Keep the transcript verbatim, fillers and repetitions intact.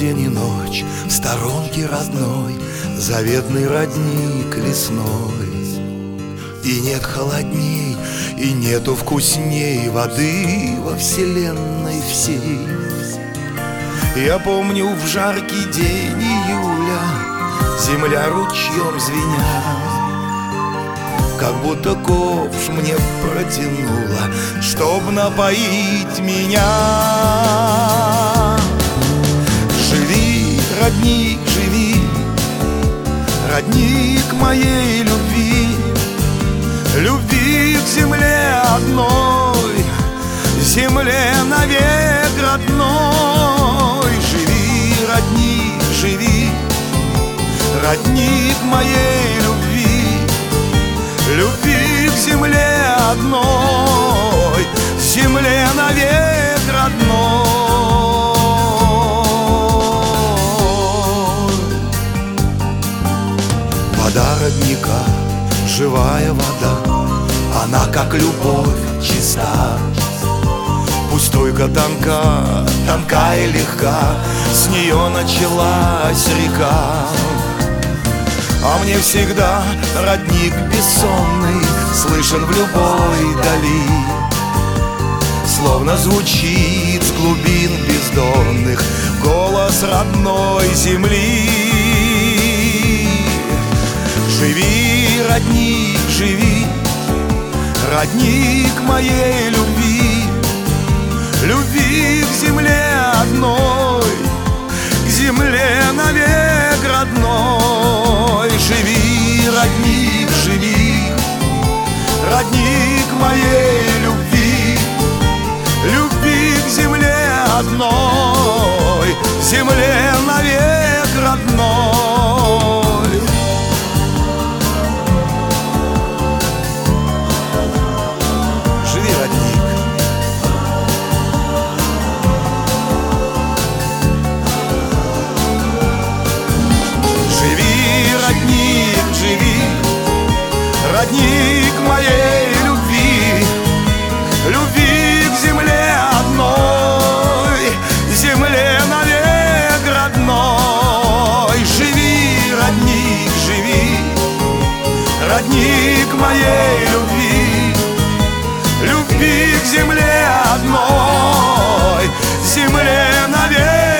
день и ночь в сторонке родной, заветный родник лесной. И нет холодней, и нету вкусней воды во вселенной всей. Я помню, в жаркий день июля земля ручьем звеня, как будто ковш мне протянула, чтоб напоить меня. Живи, родник, живи, родник моей любви, любви к земле одной, земле навек родной. Живи, родник, живи, родник моей любви, любви к земле одной, земле навек родной. Вода родника, живая вода, она как любовь чиста. Пусть струйка тонка, тонка и легка, с нее началась река. А мне всегда родник бессонный слышен в любой дали, словно звучит с глубин бездонных голос родной земли. Живи, родник, живи, родник моей любви, любви к земле одной, к земле навек родной. Живи, родник, живи, родник моей любви, любви к земле одной, земле навек родной. Живи, родник. Живи, родник, живи, родник моей любви, любви к земле одной, земле навек родной. Живи, родник, живи, родник моей любви, любви к земле одной, земле навек.